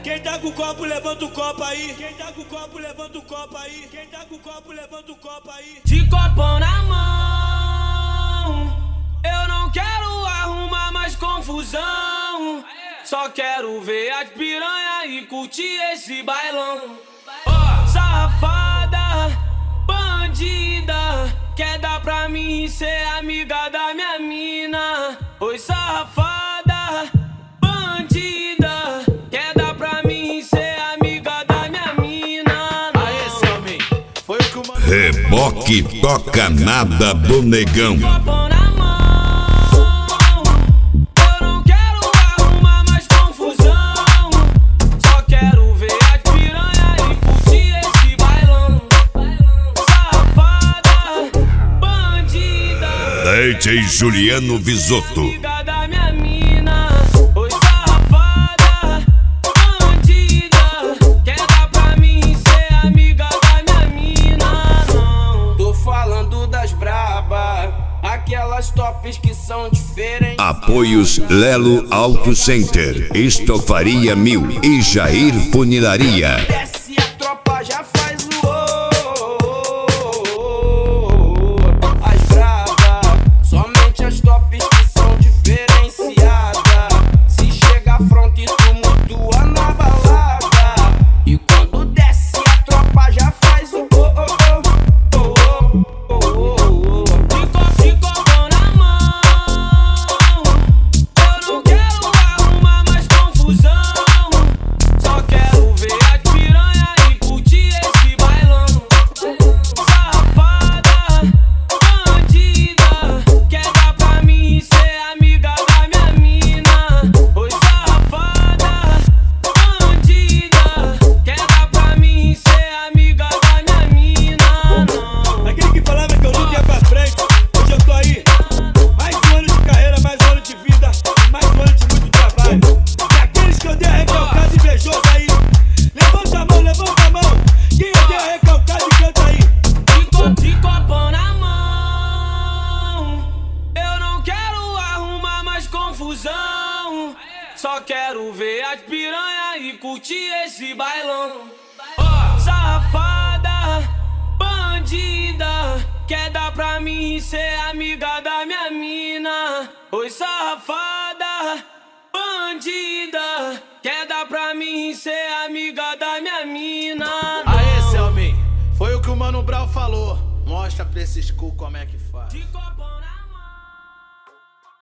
Quem tá com o copo, levanta o copo aí. Quem tá com o copo, levanta o copo aí. Quem tá com o copo, levanta o copo aí. De copão na mão, eu não quero arrumar mais confusão. Só quero ver as piranha e curtir esse bailão. Safada, bandida, quer dar pra mim ser amiga da minha mina. Oi, safada, bandida, quer dar pra mim ser amiga da minha mina. Aê, Selmin, foi o que o mano... Reboque toca nada do negão. Copão na mão, eu não quero arrumar mais confusão. Só quero ver as piranha e curtir esse bailão. Safada, bandida, DJ Juliano Visotto. amiga da minha mina. Oi, safada, bandida, quer dar pra mim ser amiga da minha mina. Não, tô falando das braba, aquelas tops que são diferentes. Apoios Lelo Auto Center, Estofaria 1000 e Jair Funilaria. Desce a tropa, já faz o as brava, somente as tops que são diferenciadas. Se chega front e tumultua na balada. E quando desce a tropa, já faz o De copão na mão, eu não quero arrumar mais confusão. Só quero ver as piranha e curtir esse bailão. Safada, bandida, quer dar pra mim ser amiga da minha mina. Oi, safada, bandida, quer dar pra mim ser amiga da minha mina. Não, Aquele que falava que eu nunca ia pra frente, hoje eu tô aí. Mais um ano de carreira, mais um ano de vida e mais um ano de muito trabalho. E aqueles que eu dei a recalcada invejoso aí, levanta a mão, levanta a mão. Quem eu dei a recalcada e canta aí. de copão na mão, eu não quero arrumar mais confusão. Só quero ver as piranha e curtir esse bailão. Safada, bandida, quer dar pra mim ser amiga da minha mina. Oi, safada, bandida, quer dar pra mim ser amiga da minha mina. Aê, Selmin, foi o que o Mano Brown falou. Mostra pra esses cu como é que